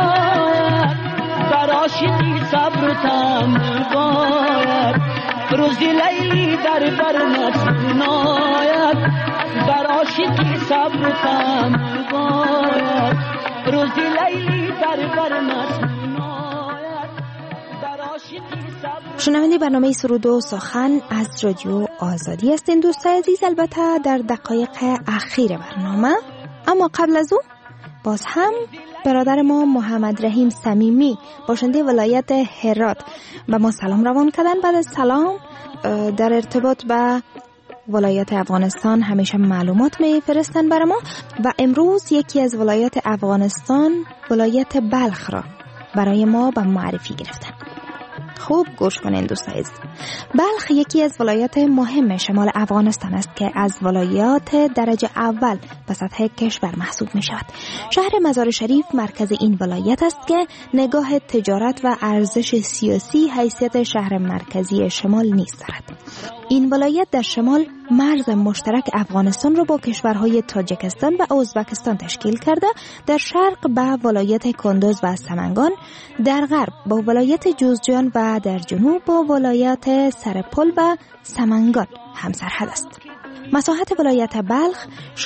در عاشقی صبر کم باید روزی لیلی در بر مجنون آید در عاشقی صبر کم باید روزی لیلی در بر مجنون آید در عاشقی صبر. شنونده برنامه سرود و سخن از رادیو آزادی هستین دوستای عزیز، البته در دقایق اخیر برنامه. اما قبل از او باز هم برادر ما محمد رحیم صمیمی باشنده ولایت هرات به ما سلام روان کردن. بعد از سلام در ارتباط با ولایت افغانستان همیشه معلومات میفرستن برای ما و امروز یکی از ولایت افغانستان ولایت بلخ را برای ما به معرفی گرفتن. خوب گوش کنین دوستان. بلخ یکی از ولایات مهم شمال افغانستان است که از ولایات درجه اول به سطح کشور محسوب می شود. شهر مزار شریف مرکز این ولایت است که نگاه تجارت و ارزش سیاسی حیثیت شهر مرکزی شمال نیز دارد. این ولایت در شمال مرز مشترک افغانستان را با کشورهای تاجیکستان و ازبکستان تشکیل کرده، در شرق با ولایت کندوز و سمنگان، در غرب با ولایت جوزجان و در جنوب با ولایت سرپل و سمنگان همسرحد است. مساحت ولایت بلخ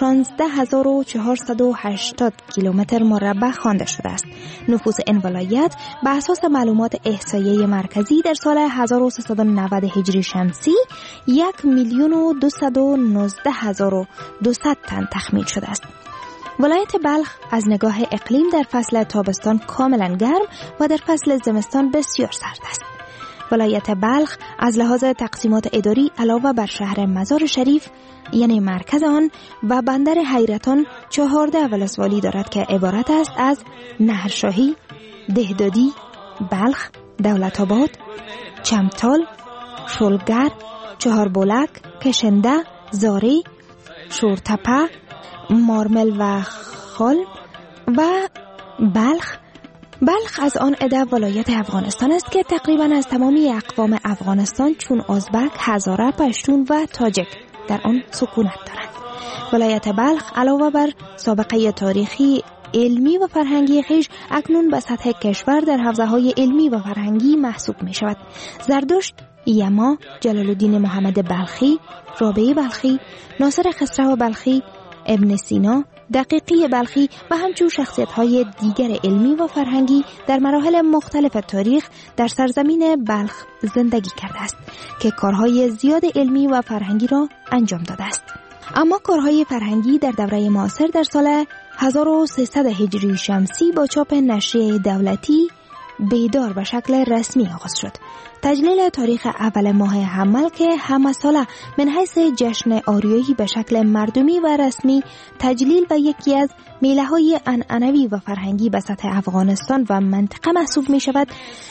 16480 کیلومتر مربع خوانده شده است. نفوس این ولایت به اساس معلومات احصایه مرکزی در سال 1390 هجری شمسی 1,219,200 تن تخمین شده است. ولایت بلخ از نگاه اقلیم در فصل تابستان کاملا گرم و در فصل زمستان بسیار سرد است. ولایت بلخ از لحاظ تقسیمات اداری علاوه بر شهر مزار شریف یعنی مرکز آن و بندر حیرتان 14 ولسوالی دارد که عبارت است از نهرشاهی، دهدادی، بلخ، دولت‌آباد، چمتال، شلگر، چهاربولک، کشنده، زاری، شورتپه، مارمل و خال و بلخ. بلخ از آن عده ولایت افغانستان است که تقریبا از تمامی اقوام افغانستان چون ازبک، هزاره، پشتون و تاجک در آن سکونت دارند. ولایت بلخ علاوه بر سابقه تاریخی، علمی و فرهنگی خویش اکنون به سطح کشور در حوزه‌های علمی و فرهنگی محسوب می شود. زردشت، یما، جلال الدین محمد بلخی، رابعه بلخی، ناصر خسرو بلخی، ابن سینا، دقیقی بلخی و همچون شخصیت‌های دیگر علمی و فرهنگی در مراحل مختلف تاریخ در سرزمین بلخ زندگی کرده است که کارهای زیاد علمی و فرهنگی را انجام داده است. اما کارهای فرهنگی در دوره معاصر در سال 1300 هجری شمسی با چاپ نشریه دولتی بیدار به شکل رسمی آغاز شد. تجلیل تاریخ اول ماه حمل که همه ساله من حیث جشن آریایی به شکل مردمی و رسمی تجلیل و یکی از میله‌های عنعنوی و فرهنگی به سطح افغانستان و منطقه محسوب می شود.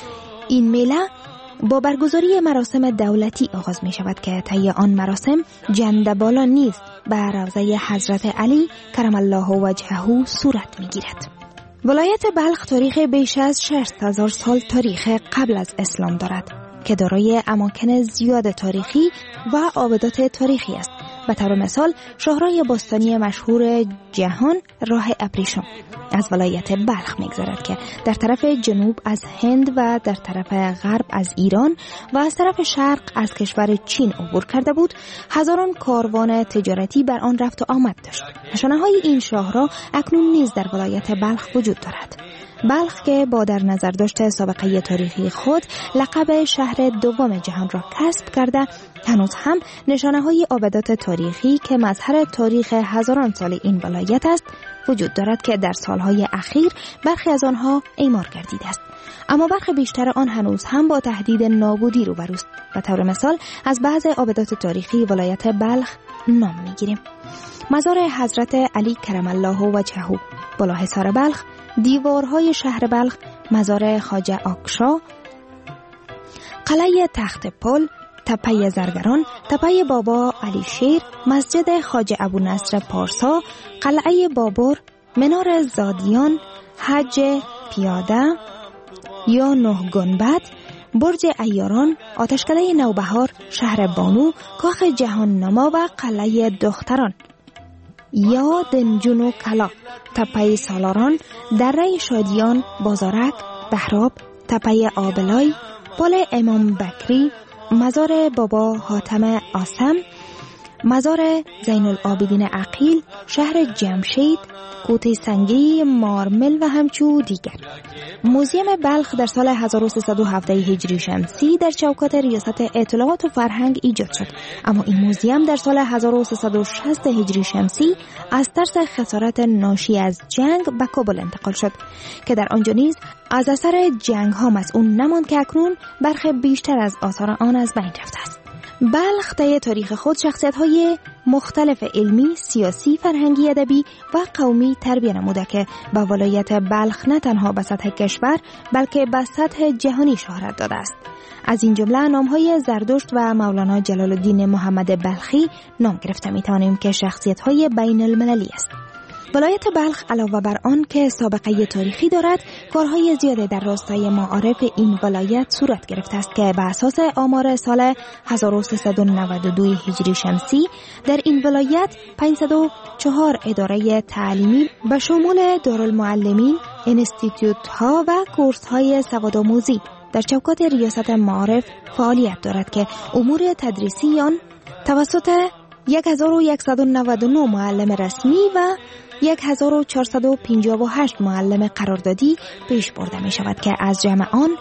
این میله با برگزاری مراسم دولتی آغاز می شود که طی آن مراسم جنده بالا نیز به روضه حضرت علی کرم الله وجهه صورت می گیرد. ولایت بلخ تاریخ بیش از 6000 سال تاریخ قبل از اسلام دارد که دارای اماکن زیاد تاریخی و آبادات تاریخی است. به طور مثال شاهراه باستانی مشهور جهان راه ابریشم از ولایت بلخ می‌گذرد که در طرف جنوب از هند و در طرف غرب از ایران و از طرف شرق از کشور چین عبور کرده بود. هزاران کاروان تجارتی بر آن رفت و آمد داشت. نشانه‌های این شاهراه اکنون نیز در ولایت بلخ وجود دارد. بلخ که با در نظر داشته سابقه تاریخی خود لقب شهر دوم جهان را کسب کرده، هنوز هم نشانه‌های آبادات تاریخی که مظهر تاریخ هزاران سال این ولایت است وجود دارد که در سالهای اخیر برخی از آنها اعمار گردیده است، اما برخی بیشتر آن هنوز هم با تهدید نابودی روبروست. به طور مثال از بعض آبادات تاریخی ولایت بلخ نام می‌گیریم: مزار حضرت علی کرم الله وجهه بالا حصار بلخ، دیوارهای شهر بلخ، مزار خواجه آکشا، قلعه تخت پل، تپه زرگران، تپه بابا علی شیر، مسجد خواجه ابو نصر پارسا، قلعه بابر، منار زادیان، حج پیاده یا نه گنبد، برج عیاران، آتشکده نوبهار، شهر بانو، کاخ جهان نما و قلعه دختران یا دنجون و کلا، تپه سالاران، دره شادیان، بازارک، بهراب، تپه آبلای، پل امام بکری، مزار بابا حاتم آسم، مزار زین العابدین عقیل، شهر جمشید، کوته سنگی، مارمل و همچو دیگر. موزیم بلخ در سال 1317 هجری شمسی در چوکات ریاست اطلاعات و فرهنگ ایجاد شد، اما این موزیم در سال 1360 هجری شمسی از ترس خسارت ناشی از جنگ به کابل انتقال شد که در آنجا نیز از اثر جنگ ها مسئول نماند که اکنون برخی بیشتر از آثار آن از بین رفته است. بلخ طی تاریخ خود شخصیت‌های مختلف علمی، سیاسی، فرهنگی، ادبی و قومی تربیت نموده که با ولایت بلخ نه تنها به سطح کشور بلکه به سطح جهانی شهرت داده است. از این جمله نام‌های زردشت و مولانا جلال الدین محمد بلخی نام گرفته می‌توانیم که شخصیت‌های بین المللی است. ولایت بلخ علاوه بر آن که سابقه تاریخی دارد، کارهای زیاده در راستای معارف این ولایت صورت گرفته است که به اساس آمار سال 1392 هجری شمسی در این ولایت 504 اداره تعلیمی به شمول دارالمعلمین، انستیتوت ها و کورس های سوادآموزی در چوکات ریاست معارف فعالیت دارد که امور تدریسی آن توسط 1199 معلم رسمی و 1458 معلم قراردادی پیش برده می شود که از جمع آن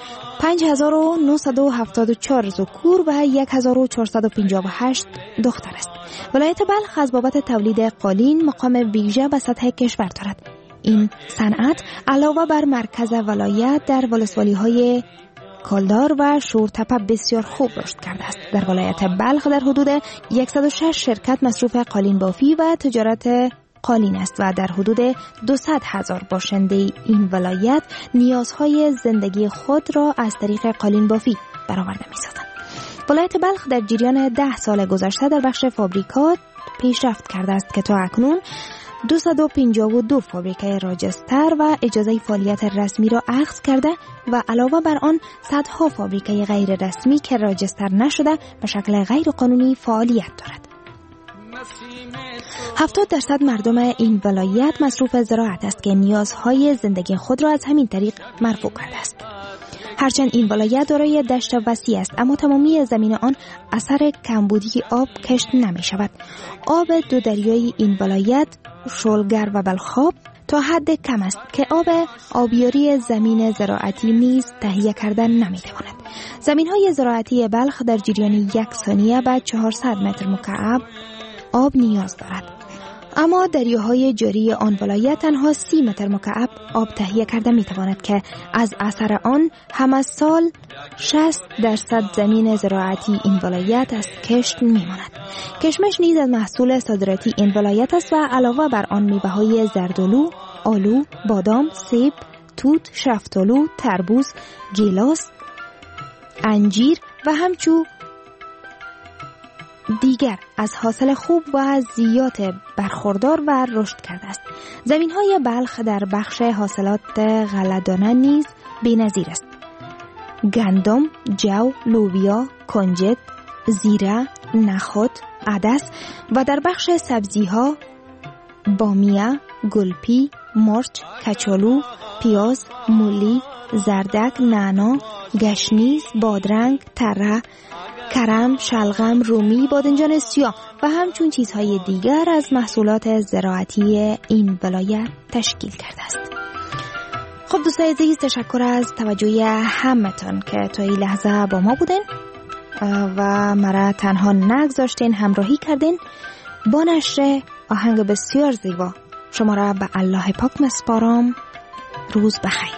5974 ذکور و 1458 دختر است. ولایت بلخ از بابت تولید قالین مقام ویژه به سطح کشور دارد. این صنعت علاوه بر مرکز ولایت در ولسوالی‌های کالدار و شورتپه بسیار خوب رشد کرده است. در ولایت بلخ در حدود 106 شرکت مصروف قالین بافی و تجارت قالین است و در حدود 200,000 باشنده این ولایت نیازهای زندگی خود را از طریق قالین بافی برآورده می‌سازند. ولایت بلخ در جریان 10 سال گذشته در بخش فابریکات پیشرفت کرده است که تا اکنون 252 فابریکه راجستر و اجازه فعالیت رسمی را اخذ کرده و علاوه بر آن صدها فابریکه غیر رسمی که راجستر نشده به شکل غیر قانونی فعالیت دارد. 70% مردم این ولایت مصروف زراعت است که نیازهای زندگی خود را از همین طریق مرفوع کرده است. هرچند این ولایت دارای دشت وسیع است، اما تمامی زمین آن اثر کمبودی آب کشت نمی شود. آب دو دریای این ولایت، شلگر و بلخاب، تا حد کم است که آبیاری زمین زراعتی نیز تهیه کردن نمی تواند. زمین های زراعتی بلخ در جریان 1 ثانیه به 400 متر مکعب آب نیاز دارد. اما دریاهای جاری آن ولایت تنها 30 متر مکعب آب تهیه کرده می تواند که از اثر آن هم از سال 60% زمین زراعتی این ولایت از کشت می ماند. کشمش نیز از محصول صادراتی این ولایت است و علاوه بر آن میوه های زردآلو، آلو، بادام، سیب، توت، شفتالو، تربوز، گیلاس، انجیر و همچو دیگر از حاصل خوب و زیاد برخوردار و رشد کرده است. زمین‌های بلخ در بخش حاصلات غله‌دانه نیز بی‌نظیر است. گندم، جو، لوبیا، کنجد، زیره، نخود، عدس و در بخش سبزی‌ها بامیه، گلپی، مرچ، کچالو، پیاز، مولی، زردک، نعنا، گشنیز، بادرنگ، تره، کرم، شلغم، رومی، بادنجان سیاه و همچون چیزهای دیگر از محصولات زراعتی این ولایت تشکیل کرده است. خب دوستای عزیز، تشکر از توجه همتون که تا این لحظه با ما بودین و مرا تنها نگذاشتین، همراهی کردین. با نشر آهنگ بسیار زیبا شما را به الله پاک مسپارم. روز بخیر.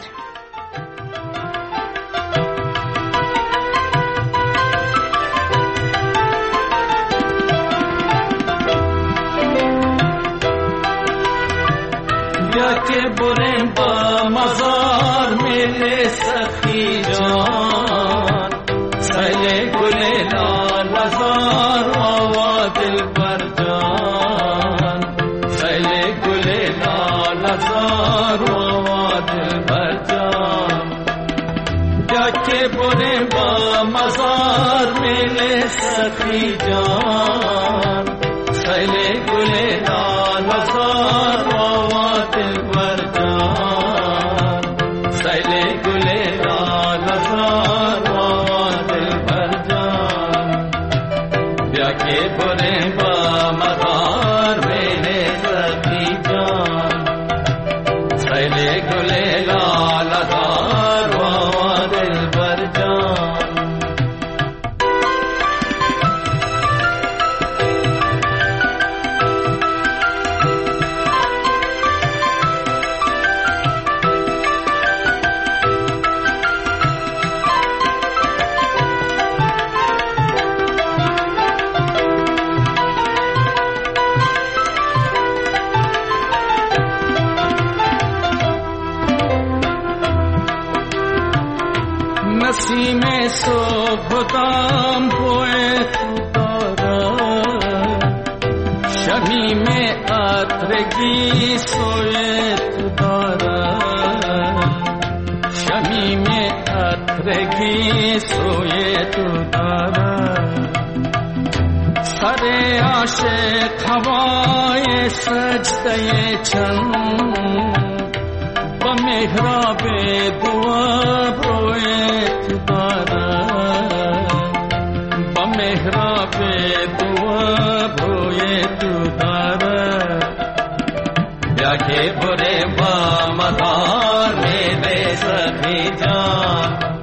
के बुरे बाजार मेरे सखी जान सले गुले लाल हजार आवा दिल पर जान सले गुले लाल हजार आवा दिल पर जान के बुरे बाजार मेरे सखी जान सले गुले लाल हजार نسیم صبحدم بوی تو دارد شمیم عطرگی سوی تو دارد شمیم عطرگی سوی تو دارد سر عاشق هوای سجده چند با محراب دعا روی تو دارد با محراب دعا روی تو دارد بیا که بره با مدار میره سخی جان